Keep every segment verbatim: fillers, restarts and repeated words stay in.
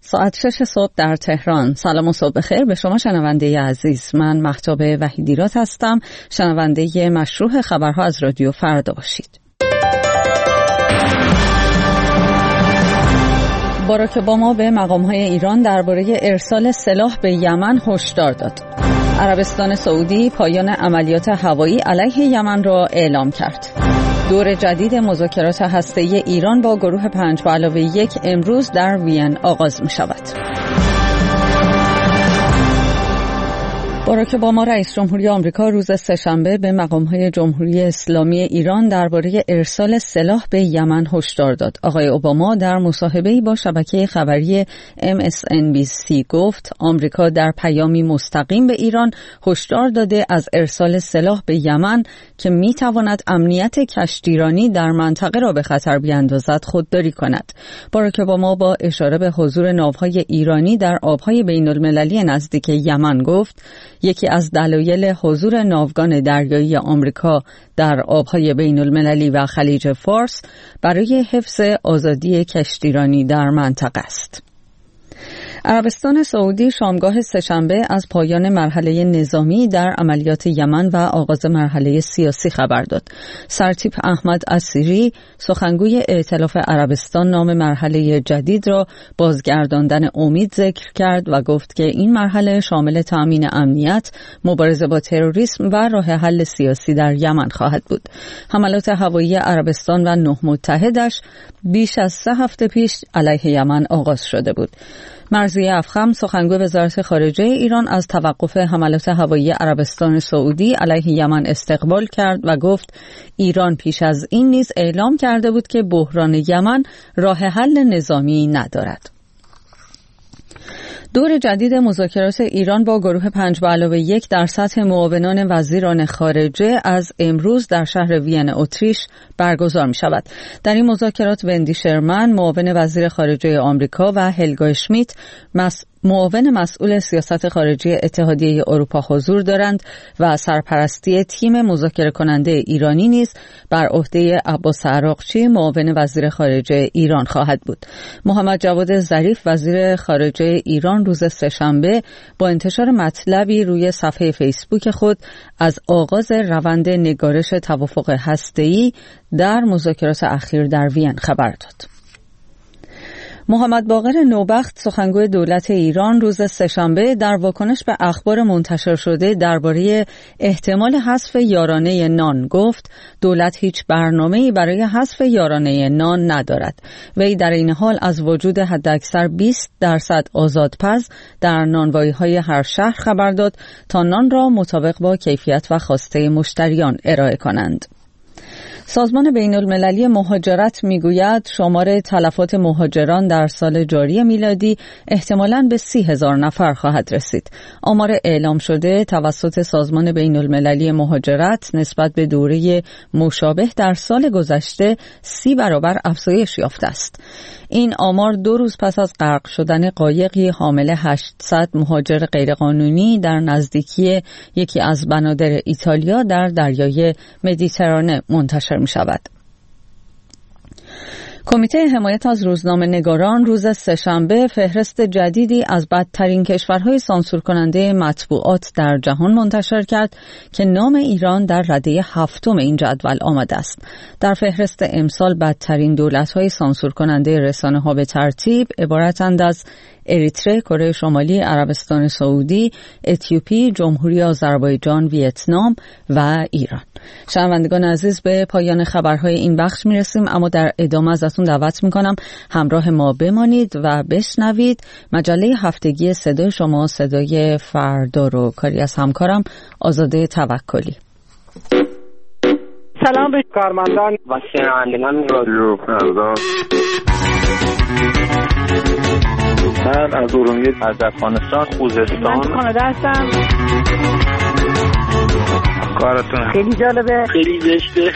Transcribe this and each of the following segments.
ساعت شش صبح در تهران. سلام و صبح بخیر به شما شنونده عزیز. من مهتاب وحیدیرات هستم، شنونده مشروع خبرها از رادیو فردا باشید. باراک اوباما به مقام‌های ایران درباره ارسال سلاح به یمن هشدار داد. عربستان سعودی پایان عملیات هوایی علیه یمن را اعلام کرد. دور جدید مذاکرات هسته‌ای ایران با گروه پنج به علاوه یک امروز در وین آغاز می شود. باراک اوباما رئیس جمهوری آمریکا روز سه‌شنبه به مقام‌های جمهوری اسلامی ایران درباره ارسال سلاح به یمن هشدار داد. آقای اوباما در مصاحبه‌ای با شبکه خبری ام اس ان بی سی گفت آمریکا در پیامی مستقیم به ایران هشدار داده از ارسال سلاح به یمن که می‌تواند امنیت کشتیرانی در منطقه را به خطر بیاندازد خودداری کند. باراک اوباما با اشاره به حضور ناوهای ایرانی در آب‌های بین‌المللی نزدیک یمن گفت یکی از دلایل حضور ناوگان دریایی آمریکا در آبهای بین المللی و خلیج فارس برای حفظ آزادی کشتیرانی در منطقه است. عربستان سعودی شامگاه سه‌شنبه از پایان مرحله نظامی در عملیات یمن و آغاز مرحله سیاسی خبر داد. سرتیپ احمد السیری سخنگوی ائتلاف عربستان نام مرحله جدید را بازگرداندن امید ذکر کرد و گفت که این مرحله شامل تأمین امنیت، مبارزه با تروریسم و راه حل سیاسی در یمن خواهد بود. حملات هوایی عربستان و نه متحدش بیش از سه هفته پیش علیه یمن آغاز شده بود. مرضیه افخم سخنگوی وزارت خارجه ایران از توقف حملات هوایی عربستان سعودی علیه یمن استقبال کرد و گفت ایران پیش از این نیز اعلام کرده بود که بحران یمن راه حل نظامی ندارد. دور جدید مذاکرات ایران با گروه پنج به علاوه یک در سطح معاونان وزیران خارجه از امروز در شهر وین اتریش برگزار می شود. در این مذاکرات وندی شرمن معاون وزیر خارجه آمریکا و هلگا اشمیت مس... معاون مسئول سیاست خارجی اتحادیه اروپا حضور دارند و سرپرستی تیم مذاکره کننده ایرانی نیز بر عهده عباس عراقچی معاون وزیر خارجه ایران خواهد بود. محمد جواد ظریف وزیر خارجه ایران روز سه‌شنبه با انتشار مطلبی روی صفحه فیسبوک خود از آغاز روند نگارش توافق هسته‌ای در مذاکرات اخیر در وین خبر داد. محمد باقر نوبخت سخنگوی دولت ایران روز سه‌شنبه در واکنش به اخبار منتشر شده درباره احتمال حذف یارانه نان گفت دولت هیچ برنامه‌ای برای حذف یارانه نان ندارد. وی در این حال از وجود حداکثر بیست درصد آزادپز در نانوایی‌های هر شهر خبر داد تا نان را مطابق با کیفیت و خواسته مشتریان ارائه کنند. سازمان بین المللی مهاجرت میگوید شمار تلفات مهاجران در سال جاری میلادی احتمالاً به سی هزار نفر خواهد رسید. آمار اعلام شده توسط سازمان بین المللی مهاجرت نسبت به دوره مشابه در سال گذشته سی برابر افزایش یافته است. این آمار دو روز پس از غرق شدن قایقی حامل هشتصد مهاجر غیرقانونی در نزدیکی یکی از بنادر ایتالیا در دریای مدیترانه منتشر می شود. کمیته حمایت از روزنامه‌نگاران روز سه‌شنبه فهرست جدیدی از بدترین کشورهای سانسور کننده مطبوعات در جهان منتشر کرد که نام ایران در رده هفتم این جدول آمده است. در فهرست امسال بدترین دولت‌های سانسور کننده رسانه‌ها به ترتیب عبارتند از اریتره، کره شمالی، عربستان سعودی، اتیوپی، جمهوری آذربایجان، ویتنام و ایران. شنوندگان عزیز به پایان خبرهای این بخش میرسیم، اما در ادامه ازتون دعوت میکنم همراه ما بمانید و بشنوید مجله هفتگی صدای شما، صدای فردا رو، کاری از همکارم آزاده توکلی. سلام به کارمندان و شنوندگان رادیو فردا. من از ارومیه، از افغانستان، خوزستان، من کانادا هستم. کارتون خیلی جالبه، خیلی زشته.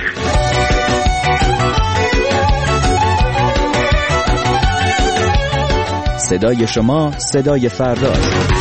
صدای شما، صدای فردا.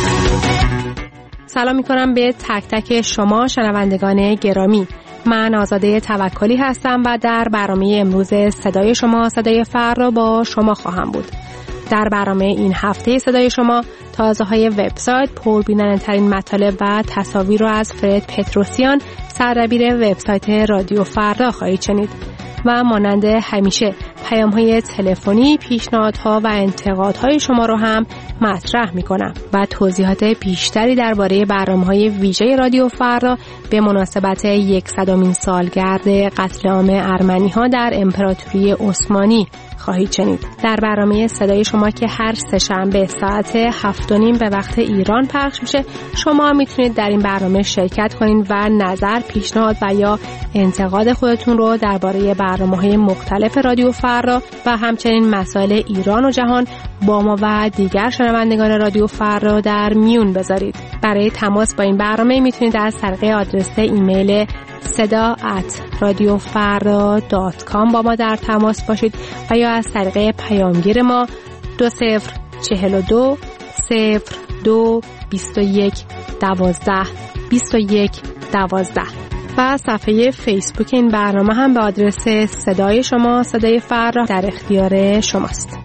سلام میکنم به تک تک شما شنوندگان گرامی. من آزاده توکلی هستم و در برنامه امروز صدای شما، صدای فردا با شما خواهم بود. در برنامه این هفته صدای شما تازه های وبسایت، پربیننده ترین مطالب و تصاویر رو از فرد پتروسیان، سردبیر وبسایت رادیو فردا خواهید شنید و مانند همیشه پیام‌های تلفنی، پیشنهادها و انتقادهای شما رو هم مطرح می‌کنم و توضیحات بیشتری درباره برنامه‌های ویژه رادیو فردا به مناسبت صدمین سالگرد قتل عام ارمنی‌ها در امپراتوری عثمانی خواهید شنید. در برنامه صدای شما که هر سه‌شنبه ساعت هفت و نیم به وقت ایران پخش میشه، شما میتونید در این برنامه شرکت کنید و نظر، پیشنهاد و یا انتقاد خودتون رو درباره برنامه‌های مختلف رادیو فردا و همچنین مسائل ایران و جهان با ما و دیگر شنوندگان رادیو فردا در میون بذارید. برای تماس با این برنامه میتونید از طریق آدرس ایمیل صدا ات رادیو فردا دات کام با ما در تماس باشید و یا از طریق پیامگیر ما دو صفر چهل و دو صفر دو بیست و یک دوازده بیست و یک دوازده و صفحه فیسبوک این برنامه هم به آدرس صدای شما، صدای فردا، در اختیار شماست.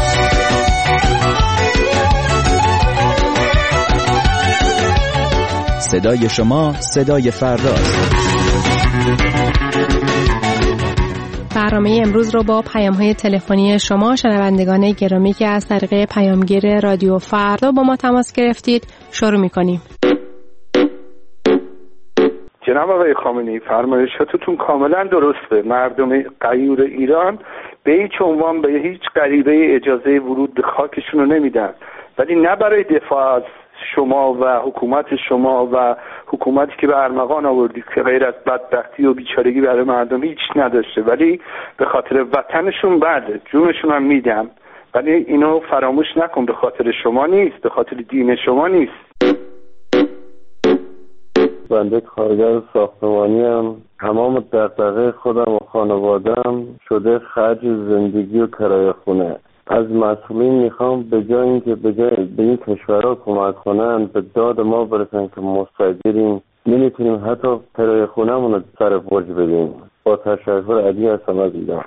صدای شما، صدای فرداست. برنامه امروز رو با پیام‌های تلفنی شما شنوندگان گرامی که از طریق پیامگیر رادیو فردا با ما تماس گرفتید شروع می‌کنیم. جناب آقای خامنه‌ای، فرمایشاتتون کاملا درسته. مردم غیور ایران به هیچ عنوان به هیچ غریبه اجازه ورود به خاکشون رو نمیدن، ولی نه برای دفاع از شما و حکومت شما و حکومتی که به ارمغان آوردید که غیر از بدبختی و بیچارگی برای مردم هیچ نداشته، ولی به خاطر وطنشون بله جونشون هم میدن، ولی اینو فراموش نکن، به خاطر شما نیست، به خاطر دین شما نیست. بنده کارگر ساختمانی هم، تمام دغدغه خودم و خانوادم شده خرج زندگی و کرایه خونه. از مسئولین میخوام به جای اینکه به جای به این کشورها کمک کنن به داد ما برسن که مستاجریم نمیتونیم حتی کرایه خونه‌مون رو سر برج بدیم. با تشکر، علی هستم از ایران.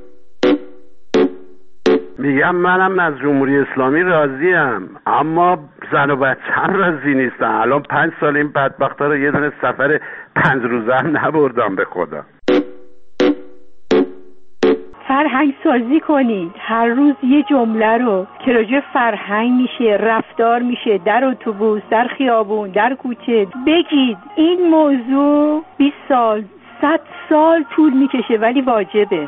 میگم منم از جمهوری اسلامی راضیم، اما زن و بچه‌م راضی نیستن. الان پنج سال این بدبختا رو یه دونه سفر پنج روزه هم نبردم به خدا. فرهنگ سازی کنید، هر روز یه جمله رو که راجع فرهنگ میشه، رفتار میشه، در اتوبوس، در خیابون، در کوچه بگید. این موضوع بیست سال، صد سال طول میکشه ولی واجبه.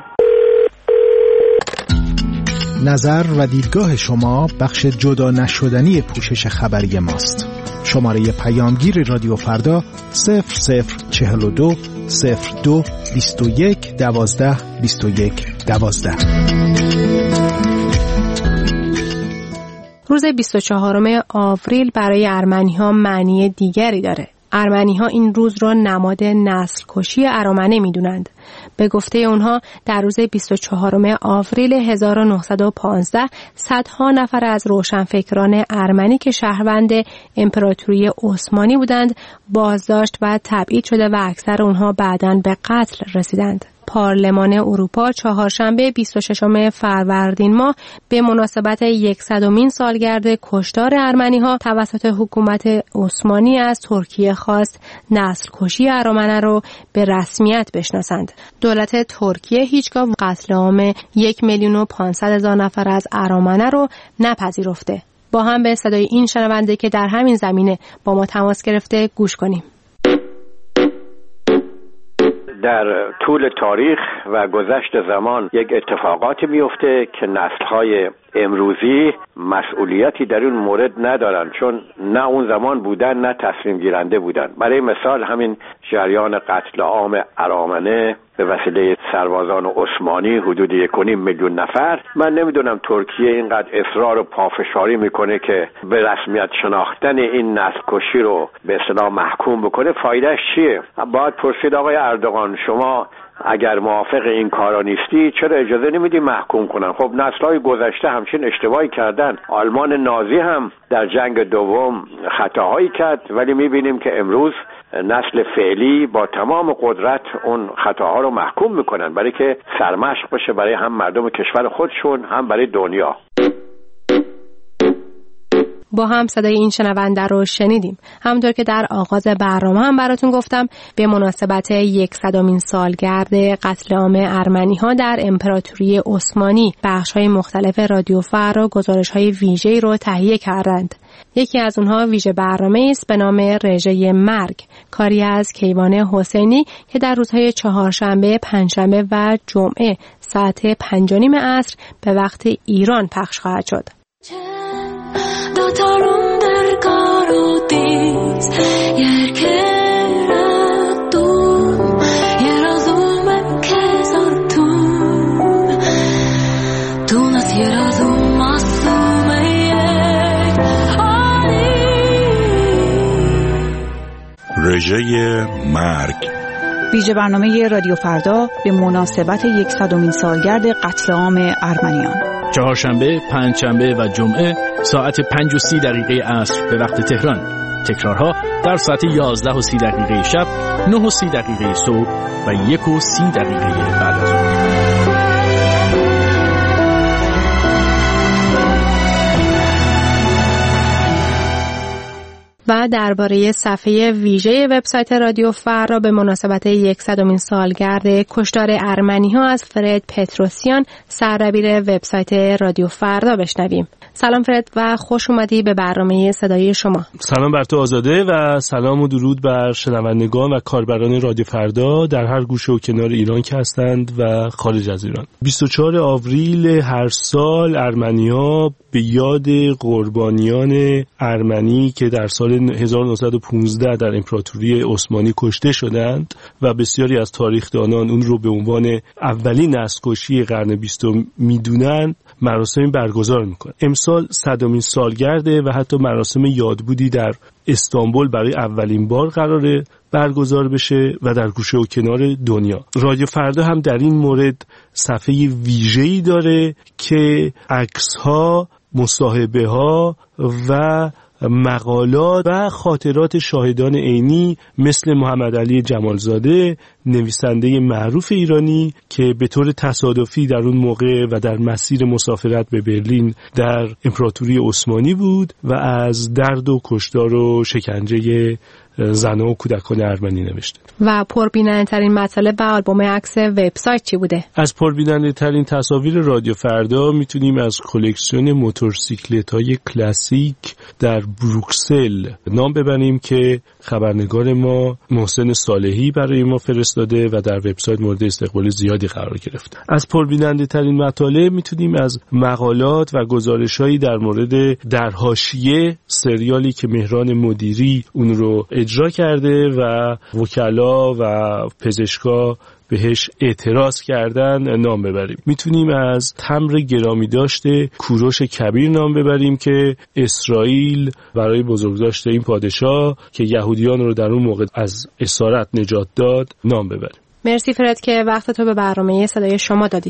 نظر و دیدگاه شما بخش جدا نشدنی پوشش خبری ماست. شماره پیامگیر رادیو فردا صفر صفر چهل و دو صفر دو بیست و یک دوازده بیست و یک دوازده. روز بیست و چهارم آوریل برای ارمنی‌ها معنی دیگری داره. ارمنی‌ها این روز را نماد نسل کشی ارامنه می‌دونند. به گفته اونها در روز بیست و چهارم آوریل هزار و نهصد و پانزده صدها نفر از روشنفکران ارمنی که شهروند امپراتوری عثمانی بودند بازداشت و تبعید شده و اکثر اونها بعداً به قتل رسیدند. پارلمان اروپا چهارشنبه بیست و ششم فروردین ماه به مناسبت صدمین سالگرد کشتار ارمنی‌ها توسط حکومت عثمانی از ترکیه خواست نسل کشی ارامنه رو به رسمیت بشناسند. دولت ترکیه هیچگاه قتل عام یک میلیون و پانصد هزار نفر از ارامنه رو نپذیرفته. با هم به صدای این شنونده که در همین زمینه با ما تماس گرفته گوش کنیم. در طول تاریخ و گذشت زمان یک اتفاقاتی میفته که نسل‌های امروزی مسئولیتی در اون مورد ندارن، چون نه اون زمان بودن نه تصمیم گیرنده بودن. برای مثال همین جریان قتل عام ارامنه به وسیله سربازان عثمانی حدود یک و نیم میلیون نفر، من نمیدونم ترکیه اینقدر اصرار و پافشاری میکنه که به رسمیت شناختن این نسل کشی رو به اصطلاح محکوم بکنه. فایدهش چیه؟ باید پرسید آقای اردوغان شما اگر موافق این کارا نیستی چرا اجازه نمیدی محکوم کنن؟ خب نسل‌های گذشته همچین اشتباهی کردن. آلمان نازی هم در جنگ دوم خطاهایی کرد، ولی میبینیم که امروز نسل فعلی با تمام قدرت اون خطاها رو محکوم میکنن برای که سرمشق بشه برای هم مردم کشور خودشون هم برای دنیا. با هم صدای این شنونده رو شنیدیم. همونطور که در آغاز برنامه هم براتون گفتم، به مناسبت یکصدمین سالگرد قتل عام ارمنی‌ها در امپراتوری عثمانی بخش‌های مختلف رادیو فردا گزارش‌های ویژه‌ای رو تهیه کردند. یکی از اونها ویژه برنامه‌ای است به نام رژه مرگ، کاری از کیوان حسینی که در روزهای چهارشنبه، پنجشنبه و جمعه ساعت پنج و نیم عصر به وقت ایران پخش خواهد شد. رژه مرگ، ویژه برنامه رادیو فردا به مناسبت یکصدمین سالگرد قتل عام ارمنیان، چهارشنبه، پنجشنبه و جمعه ساعت پنج و سی دقیقه عصر به وقت تهران. تکرارها در ساعت یازده و سی دقیقه شب، نه و سی دقیقه صبح و یک و سی دقیقه بعد از ظهر. و درباره صفحه ویژه وبسایت رادیو فردا به مناسبت یکصدمین سالگرد کشتار ارمنی‌ها از فرد پتروسیان، سردبیر وبسایت رادیو فردا بشنویم. سلام فرد و خوش اومدی به برنامه صدای شما. سلام بر تو آزاده و سلام و درود بر شنوندگان و کاربران رادیو فردا در هر گوشه و کنار ایران که هستند و خارج از ایران. بیست و چهارم آوریل هر سال ارمنی‌ها به یاد قربانیان ارمنی که در سال هزار و نهصد و پانزده در امپراتوری عثمانی کشته شدند و بسیاری از تاریخ‌دانان اون رو به عنوان اولین نسل‌کشی قرن بیستم میدونن، مراسم برگزار میکنه. امسال صدمین سالگرده و حتی مراسم یادبودی در استانبول برای اولین بار قراره برگزار بشه و در گوشه و کنار دنیا. رادیو فردا هم در این مورد صفحه ویژه‌ای داره که عکس‌ها، مصاحبه‌ها و مقالات و خاطرات شاهدان عینی مثل محمد علی جمالزاده، نویسنده معروف ایرانی که به طور تصادفی در اون موقع و در مسیر مسافرت به برلین در امپراتوری عثمانی بود و از درد و کشتار و شکنجه زنان و کودکان ارمنی نوشته. و پربیننده ترین مطالب و آلبوم عکس وبسایت چی بوده؟ از پربیننده ترین تصاویر رادیو فردا میتونیم از کلکسیون موتورسیکلت‌های کلاسیک در بروکسل نام ببریم که خبرنگار ما محسن صالحی برای ما فرستاده و در وبسایت مورد استقبال زیادی قرار گرفته. از پربیننده ترین مطالب میتونیم از مقالات و گزارش‌هایی در مورد در حاشیه، سریالی که مهران مدیری اون رو اجرا کرده و وکلا و پزشکا بهش اعتراض کردن نام ببریم. میتونیم از تمر گرامی داشته کوروش کبیر نام ببریم که اسرائیل برای بزرگداشت این پادشاه که یهودیان رو در اون موقع از اسارت نجات داد نام ببریم. مرسی فرد که وقت تو به برنامه صدای شما دادی.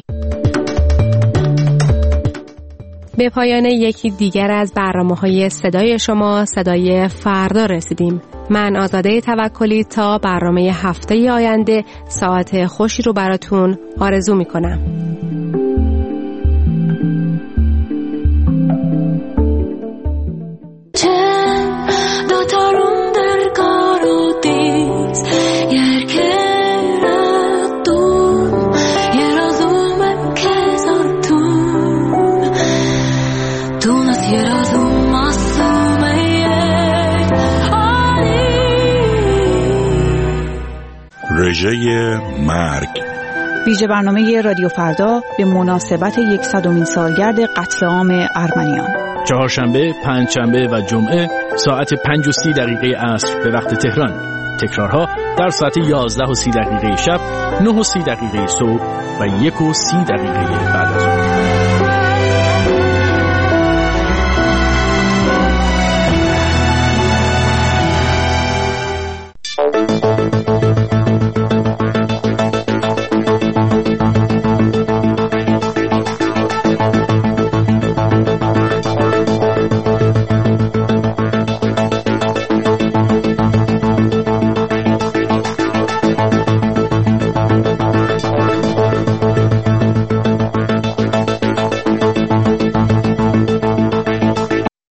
به پایان یکی دیگر از برنامه‌های صدای شما، صدای فردا رسیدیم. من آزاده توکلی تا برنامه هفته آینده ساعت خوشی رو براتون آرزو می‌کنم. رژه مرگ، ویژه برنامه رادیو فردا به مناسبت یکصدمین سالگرد قتل عام ارمنیان، چهارشنبه، پنجشنبه و جمعه ساعت پنج و سی دقیقه عصر به وقت تهران. تکرارها در ساعت یازده و سی دقیقه شب، نه و سی دقیقه صبح و یک و سی دقیقه بعد از ظهر.